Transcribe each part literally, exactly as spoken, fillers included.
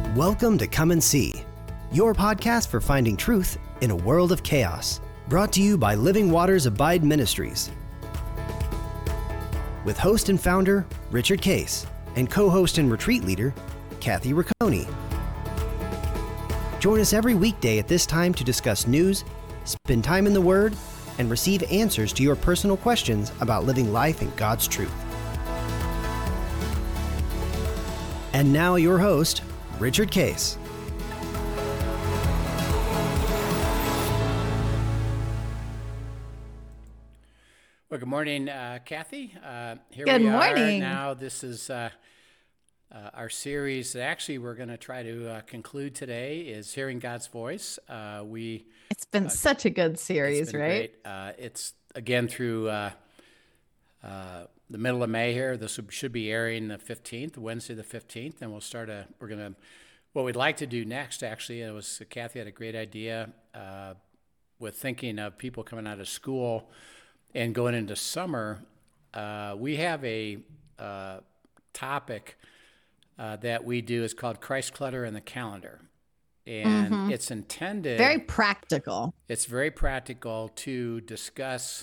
Welcome to Come and See, your podcast for finding truth in a world of chaos. Brought to you by Living Waters Abide Ministries. With host and founder, Richard Case, and co-host and retreat leader, Kathy Riccone. Join us every weekday at this time to discuss news, spend time in the Word, and receive answers to your personal questions about living life in God's truth. And now your host, Richard Case. Well, good morning, uh, Kathy. Uh, here good we morning. are now. This is uh, uh, our series that actually we're going to try to uh, conclude today is Hearing God's Voice. Uh, we It's been uh, such a good series, it's been right? Great. Uh, it's, again, through uh, uh, the middle of May here. This should be airing the fifteenth, Wednesday the fifteenth, and we'll start a, we're going to, what we'd like to do next, actually, it was, Kathy had a great idea uh, with thinking of people coming out of school and going into summer. Uh, we have a uh, topic uh, that we do. It's called Christ Clutter in the Calendar. And mm-hmm. it's intended... Very practical. It's very practical to discuss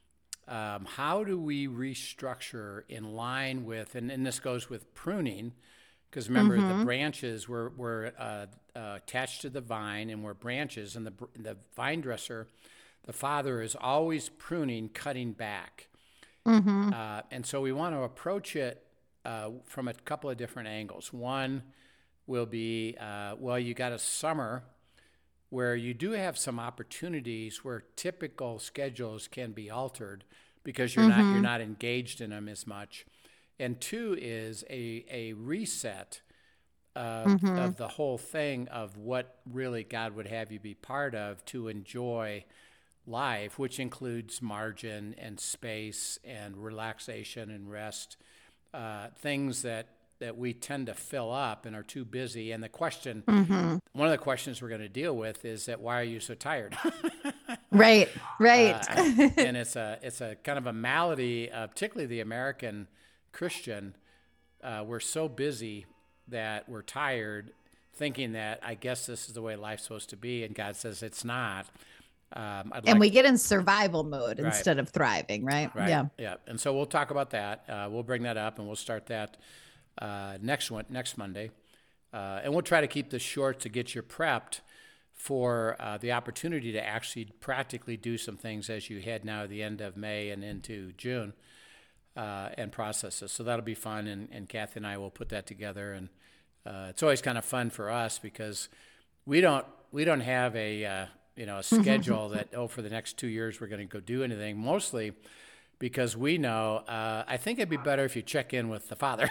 um, how do we restructure in line with, and, and this goes with pruning, because remember, mm-hmm. the branches were, were uh, uh, attached to the vine and were branches, and the, the vine dresser, the father, is always pruning, cutting back. Mm-hmm. Uh, and so we want to approach it uh, from a couple of different angles. One will be, uh, well, you got a summer where you do have some opportunities where typical schedules can be altered because you're mm-hmm. not you're not engaged in them as much. And two is a a reset of, mm-hmm. of the whole thing of what really God would have you be part of to enjoy life, which includes margin and space and relaxation and rest, uh, things that, that we tend to fill up and are too busy. And the question, mm-hmm. one of the questions we're going to deal with is that why are you so tired? right, right. Uh, and it's a it's a kind of a malady, uh, particularly the American Christian. Uh, we're so busy that we're tired, thinking that I guess this is the way life's supposed to be, and God says it's not. Um, I'd and like we to, get in survival mode right. instead of thriving, right? Right. Yeah. Yeah. And so we'll talk about that. Uh, we'll bring that up, and we'll start that uh, next one, next Monday. Uh, and we'll try to keep this short to get you prepped for uh, the opportunity to actually practically do some things as you head now at the end of May and into June uh, and process this. So that'll be fun, and, and Kathy and I will put that together. And uh, it's always kind of fun for us because we don't we don't have a uh, you know, a schedule that, oh, for the next two years we're going to go do anything, mostly because we know, uh, I think it'd be better if you check in with the Father.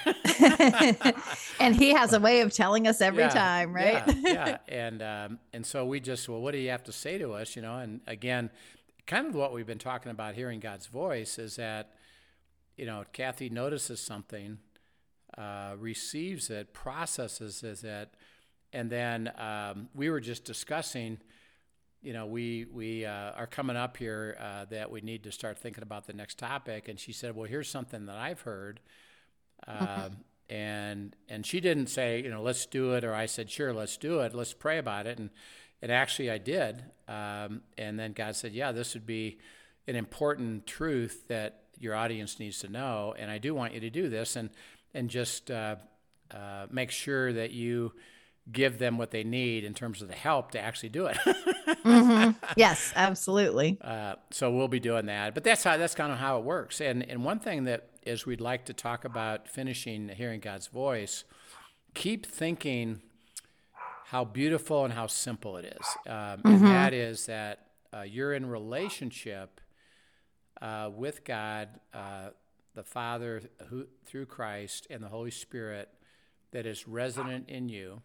And he has a way of telling us every yeah, time, right? Yeah, yeah. And, um, and so we just, well, what do you have to say to us, you know? And again, kind of what we've been talking about, hearing God's voice, is that, you know, Kathy notices something, uh, receives it, processes it, and then um, we were just discussing, you know, we we uh, are coming up here uh, that we need to start thinking about the next topic. And she said, well, here's something that I've heard. Uh, mm-hmm. And and she didn't say, you know, let's do it. Or I said, sure, let's do it. Let's pray about it. And, and actually I did. Um, and then God said, yeah, this would be an important truth that your audience needs to know. And I do want you to do this. And, and just uh, uh, make sure that you give them what they need in terms of the help to actually do it. mm-hmm. Yes, absolutely. Uh, so we'll be doing that, but that's how, that's kind of how it works. And, and one thing that is we'd like to talk about finishing Hearing God's Voice, keep thinking how beautiful and how simple it is. Um, mm-hmm. And that is that uh, you're in relationship uh, with God, uh, the Father, who through Christ, and the Holy Spirit that is resident in you.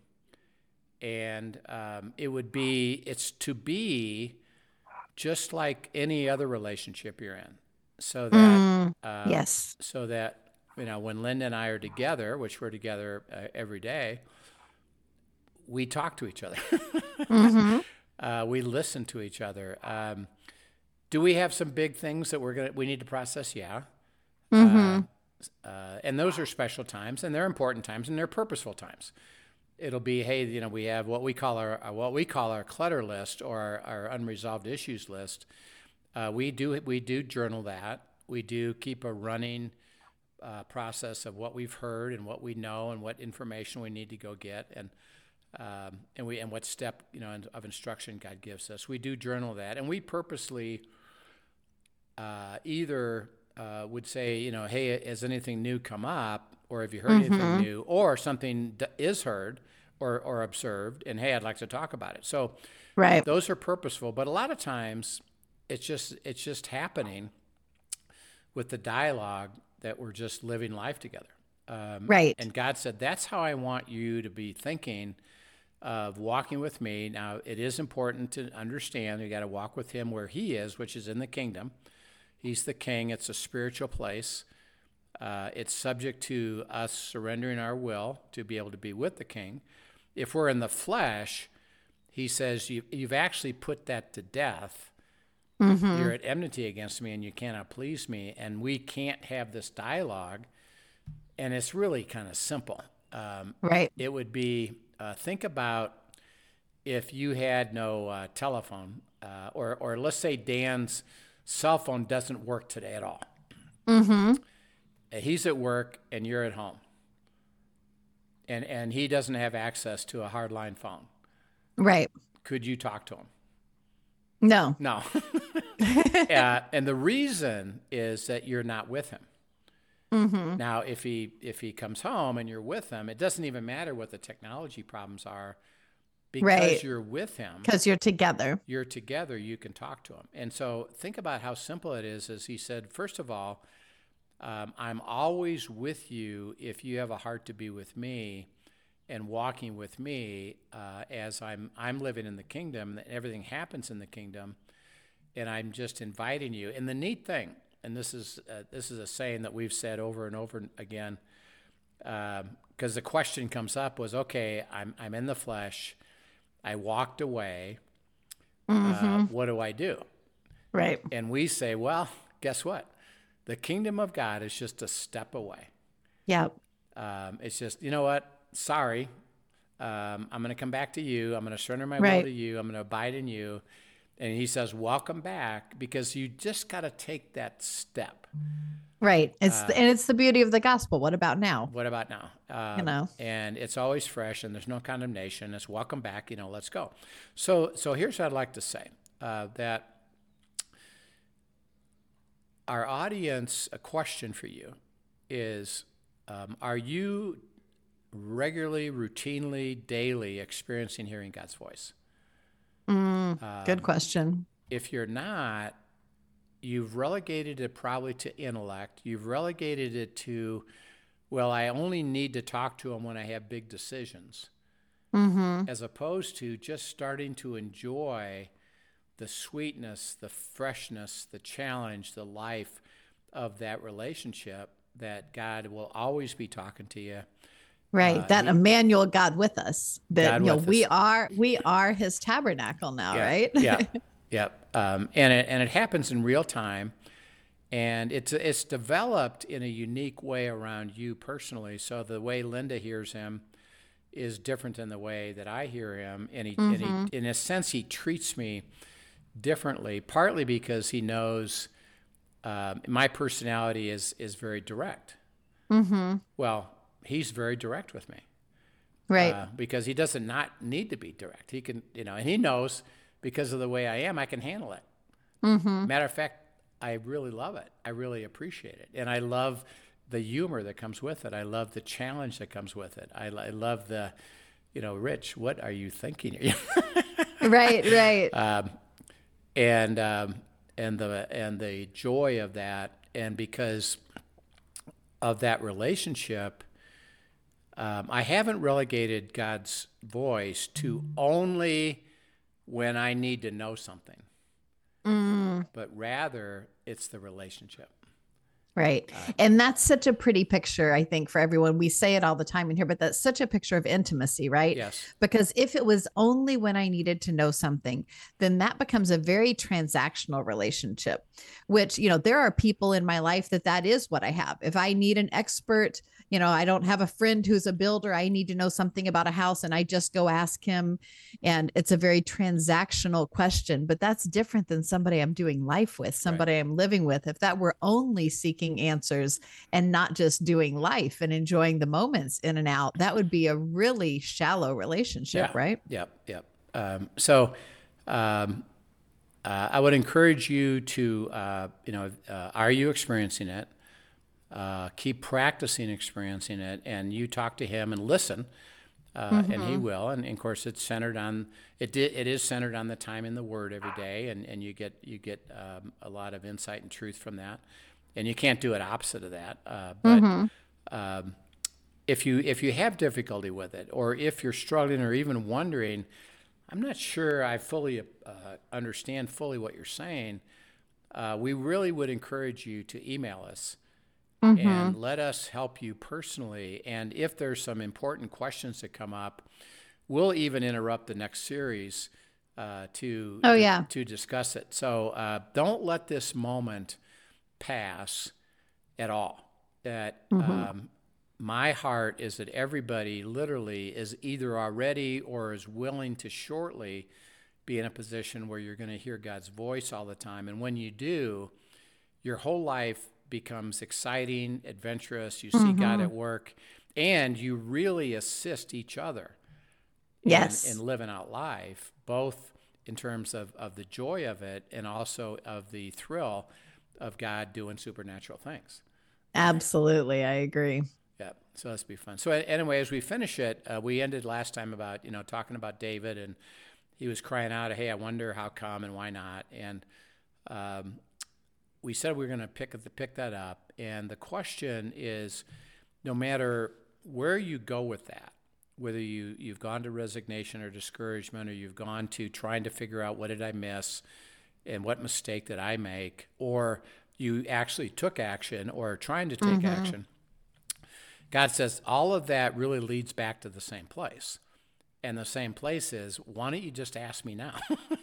And um, it would be, it's to be just like any other relationship you're in. So that, mm, uh, yes. So that, you know, when Linda and I are together, which we're together uh, every day, we talk to each other. mm-hmm. uh, we listen to each other. Um, do we have some big things that we're gonna we need to process? Yeah. Mm-hmm. Uh, uh, and those are special times, and they're important times, and they're purposeful times. it'll be, hey, you know, we have what we call our, our what we call our clutter list, or our, our unresolved issues list. Uh, we do we do journal that. We do keep a running uh, process of what we've heard and what we know and what information we need to go get, and um, and we and what step, you know, of instruction God gives us. We do journal that, and we purposely uh, either uh, would say, you know, hey, has anything new come up, or have you heard Mm-hmm. anything new, or something d- is heard or or observed, and hey, I'd like to talk about it. So Right. those are purposeful, but a lot of times it's just it's just happening with the dialogue that we're just living life together. Um, Right. And God said, that's how I want you to be thinking of walking with me. Now, it is important to understand you got to walk with him where he is, which is in the kingdom. He's the king. It's a spiritual place. Uh, it's subject to us surrendering our will to be able to be with the king. If we're in the flesh, he says, you, you've actually put that to death. Mm-hmm. You're at enmity against me and you cannot please me. And we can't have this dialogue. And it's really kind of simple. Um, Right. it would be, uh, think about if you had no uh, telephone, uh, or, or let's say Dan's cell phone doesn't work today at all. Mm-hmm. He's at work and you're at home. And, and he doesn't have access to a hardline phone. Right. Could you talk to him? No. No. uh, and the reason is that you're not with him. Mm-hmm. Now, if he if he comes home and you're with him, it doesn't even matter what the technology problems are, because Right. you're with him, Because you're together. you're together, you can talk to him. And so think about how simple it is. As he said, first of all, um, I'm always with you if you have a heart to be with me and walking with me, uh, as I'm I'm living in the kingdom, and everything happens in the kingdom, and I'm just inviting you. And the neat thing, and this is uh, this is a saying that we've said over and over again, because um, the question comes up was, okay, I'm I'm in the flesh, I walked away, Mm-hmm. uh, what do I do? Right. And we say, well, guess what? The kingdom of God is just a step away. Yeah. Um, it's just, you know what? Sorry, um, I'm going to come back to you. I'm going to surrender my Right. will to you. I'm going to abide in you. And he says, welcome back, because you just got to take that step. Right. It's Uh, the, and it's the beauty of the gospel. What about now? What about now? Um, You know. And it's always fresh, and there's no condemnation. It's welcome back. You know, let's go. So, so here's what I'd like to say: uh, that our audience, a question for you is: um, are you regularly, routinely, daily experiencing hearing God's voice? Mm, good question. If you're not, you've relegated it probably to intellect. You've relegated it to, well, I only need to talk to him when I have big decisions, Mm-hmm. as opposed to just starting to enjoy the sweetness, the freshness, the challenge, the life of that relationship, that God will always be talking to you. Right. Uh, that he- Emmanuel, God with us. That God you know, with we us. are we are his tabernacle now, Yeah, right? yeah, yeah. Um, and it and it happens in real time, and it's it's developed in a unique way around you personally. So the way Linda hears him is different than the way that I hear him, and he, and he in a sense he treats me differently. Partly because he knows um, my personality is is very direct. Mm-hmm. Well, he's very direct with me. Right. Uh, because he doesn't not need to be direct. He can, you know, and he knows because of the way I am, I can handle it. Mm-hmm. Matter of fact, I really love it. I really appreciate it. And I love the humor that comes with it. I love the challenge that comes with it. I, I love the, you know, Rich, what are you thinking? Right. Right. um, and, um, and the, and the joy of that. And because of that relationship, Um, I haven't relegated God's voice to only when I need to know something, Mm. but rather it's the relationship. Right. And that's such a pretty picture, I think, for everyone. We say it all the time in here, but that's such a picture of intimacy, right? Yes. Because if it was only when I needed to know something, then that becomes a very transactional relationship, which, you know, there are people in my life that that is what I have. If I need an expert, you know, I don't have a friend who's a builder. I need to know something about a house and I just go ask him. And it's a very transactional question, but that's different than somebody I'm doing life with, somebody right. I'm living with. If that were only seeking answers and not just doing life and enjoying the moments in and out, that would be a really shallow relationship, yeah. right? Yep. Yep. Um, so, um, uh, I would encourage you to, uh, you know, uh, are you experiencing it? Uh, keep practicing experiencing it, and you talk to him and listen, uh, mm-hmm. and he will. And, and of course, it's centered on it. Di- it is centered on the time in the Word every day, and, and you get you get um, a lot of insight and truth from that. And you can't do it opposite of that. Uh, but mm-hmm. um, if you if you have difficulty with it, or if you're struggling, or even wondering, I'm not sure I fully uh, understand fully what you're saying. Uh, we really would encourage you to email us. Mm-hmm. And let us help you personally. And if there's some important questions that come up, we'll even interrupt the next series uh, to, oh, to, yeah. to discuss it. So uh, don't let this moment pass at all. That mm-hmm. um, my heart is that everybody literally is either already or is willing to shortly be in a position where you're going to hear God's voice all the time. And when you do, your whole life becomes exciting, adventurous. You see mm-hmm. God at work, and you really assist each other yes. in, in living out life, both in terms of, of the joy of it and also of the thrill of God doing supernatural things. Absolutely. I agree. Yeah. So that's be fun. So anyway, as we finish it, uh, we ended last time about, you know, talking about David, and he was crying out, hey, I wonder how come and why not? And, um, we said we were going to pick pick that up, and the question is, no matter where you go with that, whether you, you've gone to resignation or discouragement, or you've gone to trying to figure out what did I miss and what mistake did I make, or you actually took action or are trying to take mm-hmm. action, God says all of that really leads back to the same place. And the same place is, why don't you just ask me now?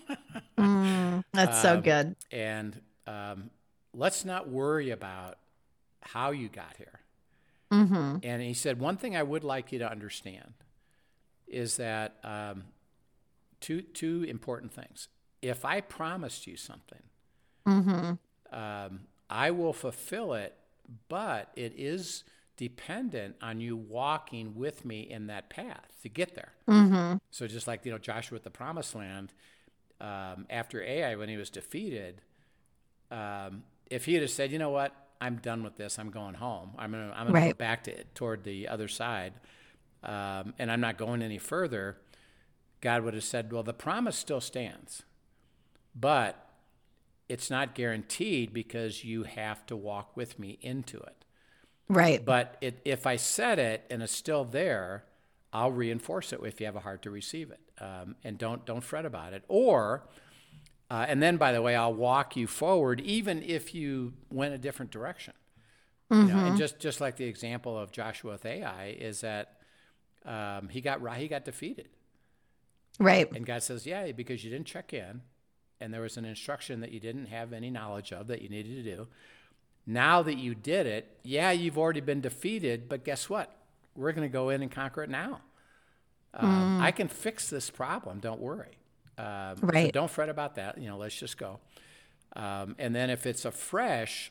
mm, that's um, so good. And um let's not worry about how you got here. Mm-hmm. And he said, one thing I would like you to understand is that um, two two important things. If I promised you something, mm-hmm. um, I will fulfill it, but it is dependent on you walking with me in that path to get there. Mm-hmm. So just like, you know, Joshua at the Promised Land, um, after Ai, when he was defeated, um, if he had said, you know what, I'm done with this, I'm going home, I'm going to I'm gonna right. go back to toward the other side, um, and I'm not going any further, God would have said, well, the promise still stands, but it's not guaranteed because you have to walk with me into it. Right. But it, if I said it and it's still there, I'll reinforce it if you have a heart to receive it, um, and don't don't fret about it. Or Uh, and then, by the way, I'll walk you forward, even if you went a different direction. Mm-hmm. You know, and just, just like the example of Joshua with Ai is that um, he got he got defeated, right? And God says, "Yeah, because you didn't check in, and there was an instruction that you didn't have any knowledge of that you needed to do. Now that you did it, yeah, you've already been defeated, but guess what? We're going to go in and conquer it now. Um, mm. I can fix this problem. Don't worry." Um, right. So don't fret about that. You know, let's just go. Um, and then if it's a fresh,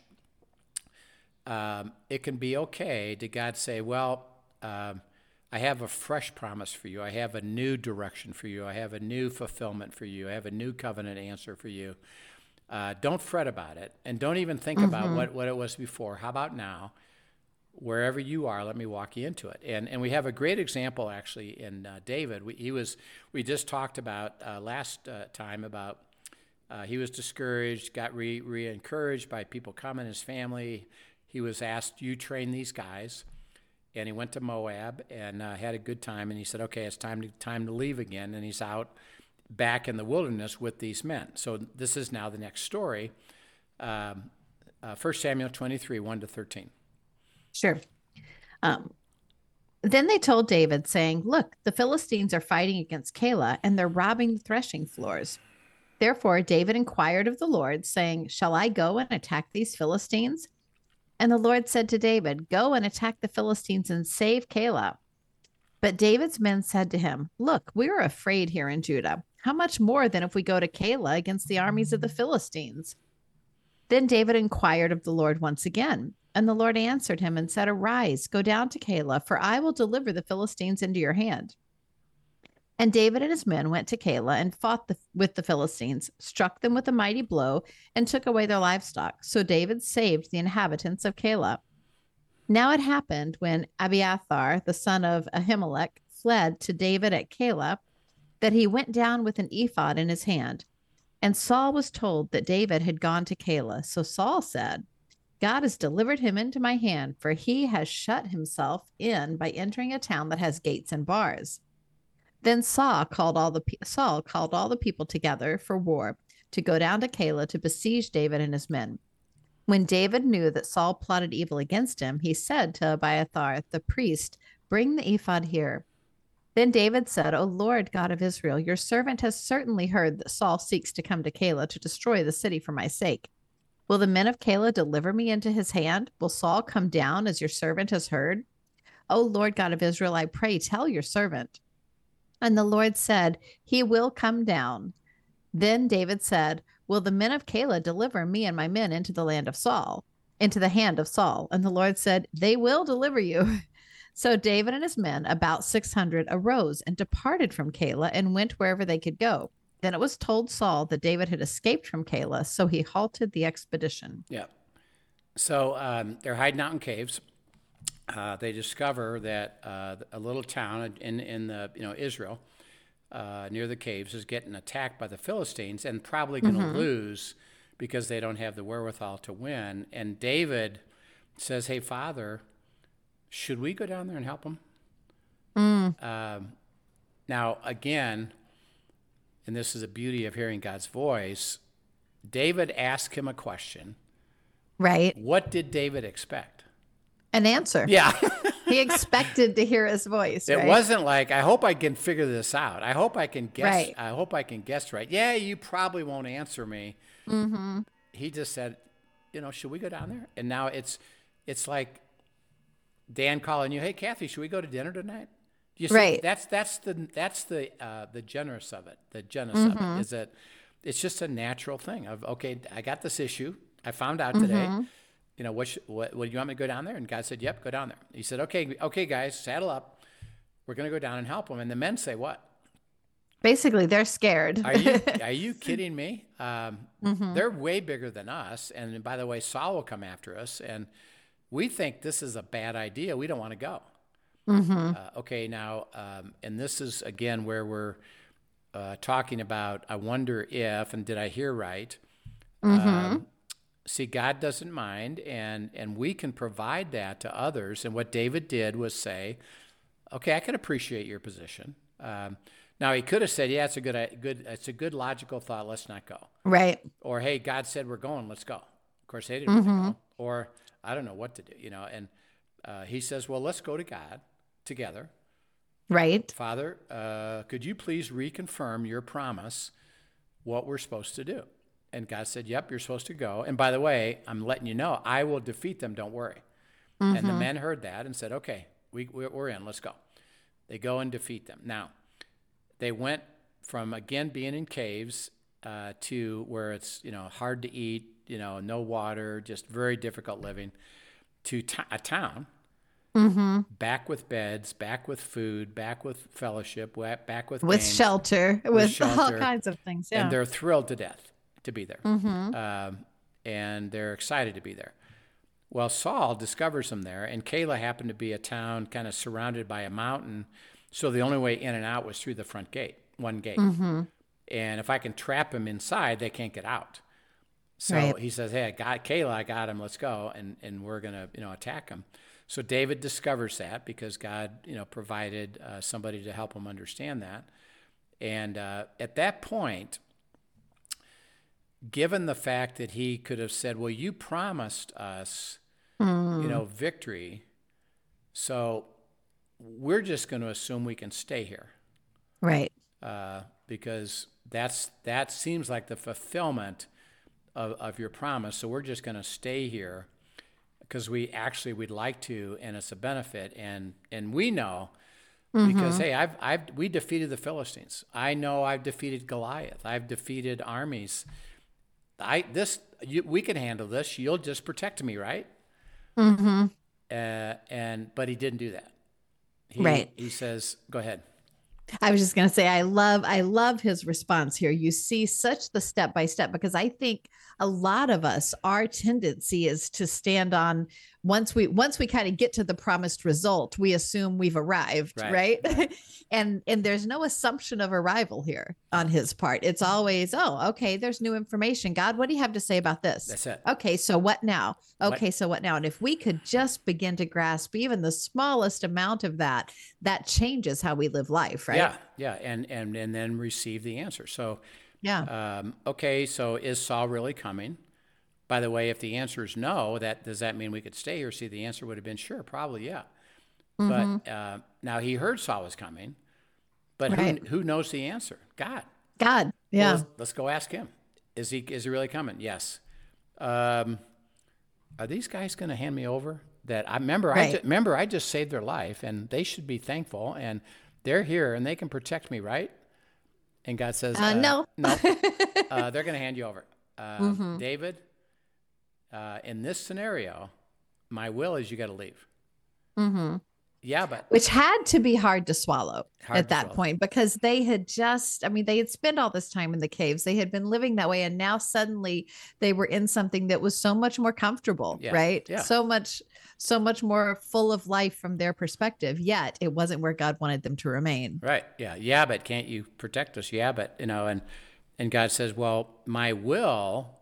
um, it can be okay to God say, well, um, I have a fresh promise for you. I have a new direction for you. I have a new fulfillment for you. I have a new covenant answer for you. Uh, don't fret about it. And don't even think mm-hmm. about what, what it was before. How about now? Wherever you are, let me walk you into it. And and we have a great example actually in uh, David. We, he was we just talked about uh, last uh, time about uh, he was discouraged, got re re encouraged by people coming, his family. He was asked, "You train these guys," and he went to Moab and uh, had a good time. And he said, "Okay, it's time to time to leave again." And he's out back in the wilderness with these men. So this is now the next story. Um, uh, First Samuel twenty-three, one to thirteen. Sure. Um, then they told David, saying, "Look, the Philistines are fighting against Keilah, and they're robbing the threshing floors." Therefore, David inquired of the Lord, saying, "Shall I go and attack these Philistines?" And the Lord said to David, "Go and attack the Philistines and save Keilah." But David's men said to him, "Look, we are afraid here in Judah. How much more than if we go to Keilah against the armies of the Philistines?" Then David inquired of the Lord once again. And the Lord answered him and said, "Arise, go down to Keilah, for I will deliver the Philistines into your hand." And David and his men went to Keilah and fought the, with the Philistines, struck them with a mighty blow, and took away their livestock. So David saved the inhabitants of Keilah. Now it happened when Abiathar, the son of Ahimelech, fled to David at Keilah, that he went down with an ephod in his hand. And Saul was told that David had gone to Keilah. So Saul said, "God has delivered him into my hand, for he has shut himself in by entering a town that has gates and bars." Then Saul called all the Saul called all the people together for war to go down to Keilah to besiege David and his men. When David knew that Saul plotted evil against him, he said to Abiathar the priest, "Bring the ephod here." Then David said, "O Lord God of Israel, your servant has certainly heard that Saul seeks to come to Keilah to destroy the city for my sake. Will the men of Keilah deliver me into his hand? Will Saul come down as your servant has heard? O Lord God of Israel, I pray, tell your servant." And the Lord said, "He will come down." Then David said, "Will the men of Keilah deliver me and my men into the land of Saul, into the hand of Saul?" And the Lord said, "They will deliver you." So David and his men, about six hundred, arose and departed from Keilah and went wherever they could go. Then it was told Saul that David had escaped from Keilah, so he halted the expedition. Yeah. So um, they're hiding out in caves. Uh, they discover that uh, a little town in in the you know Israel uh, near the caves is getting attacked by the Philistines and probably going to mm-hmm. lose because they don't have the wherewithal to win. And David says, "Hey, Father, should we go down there and help them?" Mm. Um, now, again, and this is the beauty of hearing God's voice, David asked him a question. Right. What did David expect? An answer. Yeah. He expected to hear his voice. It right? wasn't like, "I hope I can figure this out. I hope I can guess. Right. I hope I can guess right. Yeah, you probably won't answer me." Mm-hmm. He just said, "You know, should we go down there?" And now it's, it's like Dan calling you, "Hey, Kathy, should we go to dinner tonight?" You see, right. That's that's the that's the uh, the generous of it. The generous mm-hmm. of it is that it's just a natural thing of, okay, I got this issue. I found out today. Mm-hmm. You know, what, sh- what, what do you want me to go down there? And God said, "Yep, go down there." He said, okay, okay, guys, saddle up. We're going to go down and help them. And the men say, what? Basically, they're scared. Are you are you kidding me? Um, mm-hmm. They're way bigger than us. And by the way, Saul will come after us. And we think this is a bad idea. We don't want to go. Mm-hmm. Uh, okay, now, um, and this is, again, where we're uh, talking about, I wonder if, and did I hear right? Mm-hmm. Um, See, God doesn't mind, and, and we can provide that to others. And what David did was say, okay, I can appreciate your position. Um, now, he could have said, yeah, it's a good, good, it's a good logical thought. Let's not go. Right. Or, hey, God said we're going. Let's go. Of course, they didn't mm-hmm. want to go. Or, I don't know what to do, you know. And uh, he says, well, let's go to God together. Right. Father, uh, could you please reconfirm your promise, what we're supposed to do? And God said, yep, you're supposed to go. And by the way, I'm letting you know, I will defeat them. Don't worry. Mm-hmm. And the men heard that and said, okay, we, we're in. Let's go. They go and defeat them. Now, they went from, again, being in caves uh, to where it's, you know, hard to eat, you know, no water, just very difficult living, to t- a town, mm-hmm. back with beds, back with food, back with fellowship, back with With games, shelter, with, with shelter, all kinds of things. Yeah. And they're thrilled to death to be there. Mm-hmm. Um, and they're excited to be there. Well, Saul discovers them there, and Keilah happened to be a town kind of surrounded by a mountain, so the only way in and out was through the front gate, one gate. Mm-hmm. And if I can trap him inside, they can't get out. So right. he says, hey, I got Keilah, I got him, let's go, and, and we're going to you know attack him. So David discovers that because God you know provided uh, somebody to help him understand that. And uh, at that point, given the fact that he could have said, well, you promised us, Mm. you know, victory. So we're just going to assume we can stay here. Right. Uh, because that's, that seems like the fulfillment of, of your promise. So we're just going to stay here because we actually, we'd like to, and it's a benefit. And, and we know, because, hey, I've, I've, we defeated the Philistines. I know I've defeated Goliath. I've defeated armies. I, this, you, we can handle this. You'll just protect me, right? Mm-hmm. Uh, and, but he didn't do that. He, Right. He says, go ahead. I was just going to say, I love, I love his response here. You see such the step by step, because I think a lot of us, our tendency is to stand on once we, once we kind of get to the promised result, we assume we've arrived. Right. right? and, and there's no assumption of arrival here on his part. It's always, oh, okay, there's new information. God, what do you have to say about this? That's it. Okay. So what now? Okay. What? So what now? And if we could just begin to grasp even the smallest amount of that, that changes how we live life. Right. Yeah. Yeah. And, and, and then receive the answer. So, yeah. Um, okay, so is Saul really coming? By the way, if the answer is no, that does that mean we could stay here? See, the answer would have been sure, probably, yeah. Mm-hmm. But uh, now he heard Saul was coming, but Right. who, who knows the answer? God. God. Well, Yeah. let's, let's go ask him. Is he is he really coming? Yes. Um, are these guys going to hand me over? That I remember. Right. I ju- remember I just saved their life, and they should be thankful. And they're here, and they can protect me, right? And God says, Uh, uh, no. no, uh, they're going to hand you over. Uh, Mm-hmm. David, uh, in this scenario, my will is you got to leave. Mm-hmm. Yeah, but Which had to be hard to swallow Hard at to that swallow. point, because they had just, I mean, they had spent all this time in the caves. They had been living that way. And now suddenly they were in something that was so much more comfortable, Yeah. right? Yeah. So much, so much more full of life from their perspective. Yet it wasn't where God wanted them to remain. right, yeah, yeah, but can't you protect us? Yeah, but you know, and and God says, well, my will.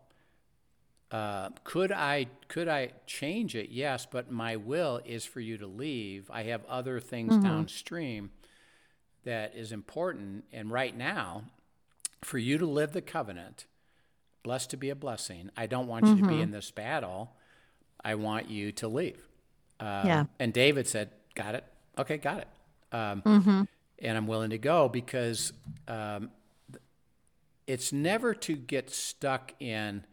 Uh, could I could I change it? Yes, but my will is for you to leave. I have other things Mhm. downstream that is important. And right now, for you to live the covenant, blessed to be a blessing, I don't want you to be Mhm. in this battle. I want you to leave. Um, Yeah. And David said, got it. Okay, got it. Um, Mm-hmm. and I'm willing to go because um, it's never to get stuck in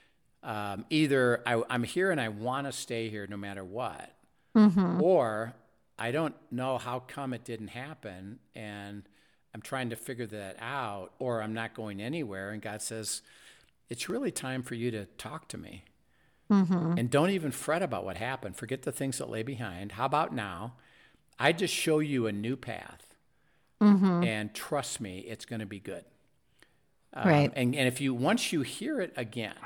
um, either I, I'm here and I want to stay here no matter what, Mm-hmm. or I don't know how come it didn't happen and I'm trying to figure that out, or I'm not going anywhere. And God says, it's really time for you to talk to me. Mm-hmm. And don't even fret about what happened. Forget the things that lay behind. How about now? I just show you a new path. Mm-hmm. And trust me, it's going to be good. Um, Right. And, and if you, once you hear it again,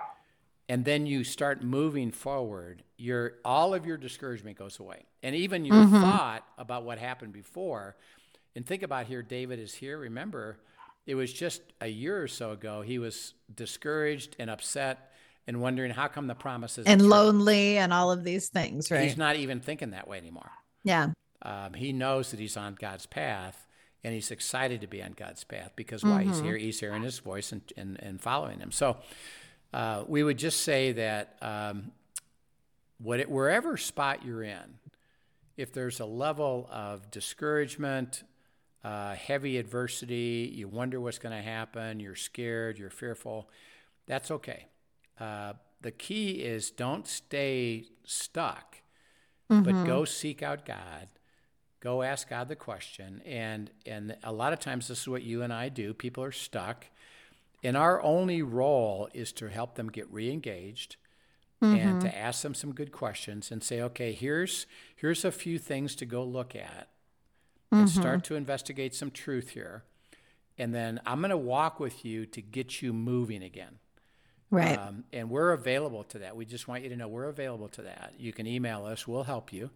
and then you start moving forward, your, all of your discouragement goes away. And even your Mhm. thought about what happened before, and think about here, David is here. Remember, it was just a year or so ago, he was discouraged and upset and wondering how come the promises And lonely and all of these things, right? He's not even thinking that way anymore. Yeah. Um, he knows that he's on God's path, and he's excited to be on God's path because why? He's Mhm. here, he's hearing his voice and, and, and following him. So uh, we would just say that um, what it, wherever spot you're in, if there's a level of discouragement, uh, heavy adversity, you wonder what's going to happen, you're scared, you're fearful, that's okay. Uh, the key is don't stay stuck, but Mhm. go seek out God. Go ask God the question. And, and a lot of times this is what you and I do. People are stuck. And our only role is to help them get re-engaged and to ask them some good questions and say, okay, here's, here's a few things to go look at and Mhm. start to investigate some truth here. And then I'm going to walk with you to get you moving again. Right. Um, and we're available to that. We just want you to know we're available to that. You can email us. We'll help you.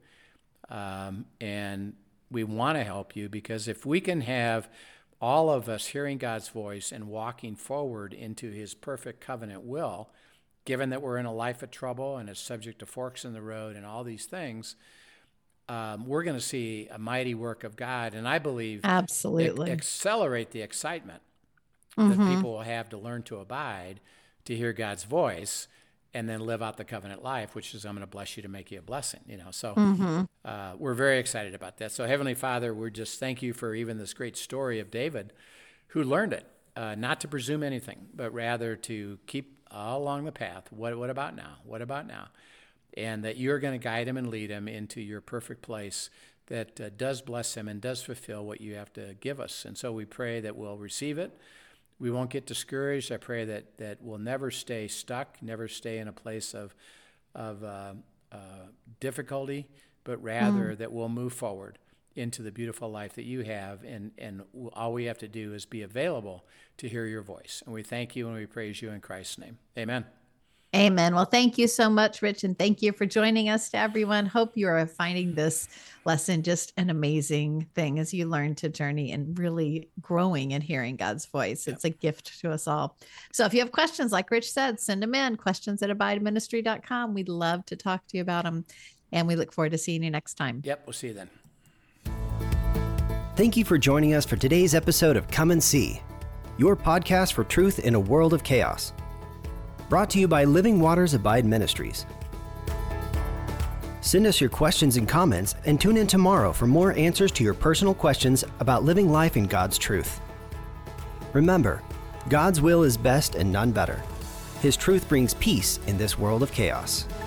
Um, and we want to help you because if we can have all of us hearing God's voice and walking forward into his perfect covenant will, given that we're in a life of trouble and is subject to forks in the road and all these things, um, we're going to see a mighty work of God. And I believe Absolutely. ac- accelerate the excitement Mhm. that people will have to learn to abide to hear God's voice and then live out the covenant life, which is I'm going to bless you to make you a blessing, you know. So mm-hmm. uh, we're very excited about that. So Heavenly Father, we're just thank you for even this great story of David who learned it, uh, not to presume anything, but rather to keep all along the path. What, what about now? What about now? And that you're going to guide him and lead him into your perfect place that uh, does bless him and does fulfill what you have to give us. And so we pray that we'll receive it. We won't get discouraged. I pray that, that we'll never stay stuck, never stay in a place of, of uh, uh, difficulty, but rather mm. that we'll move forward into the beautiful life that you have. And, and all we have to do is be available to hear your voice. And we thank you and we praise you in Christ's name. Amen. Amen. Well, thank you so much, Rich, and thank you for joining us, to everyone. Hope you are finding this lesson just an amazing thing as you learn to journey and really growing and hearing God's voice. Yep. It's a gift to us all. So if you have questions, like Rich said, send them in, questions at abide ministry dot com. We'd love to talk to you about them, and we look forward to seeing you next time. Yep, we'll see you then. Thank you for joining us for today's episode of Come and See, your podcast for truth in a world of chaos. Brought to you by Living Waters Abide Ministries. Send us your questions and comments and tune in tomorrow for more answers to your personal questions about living life in God's truth. Remember, God's will is best and none better. His truth brings peace in this world of chaos.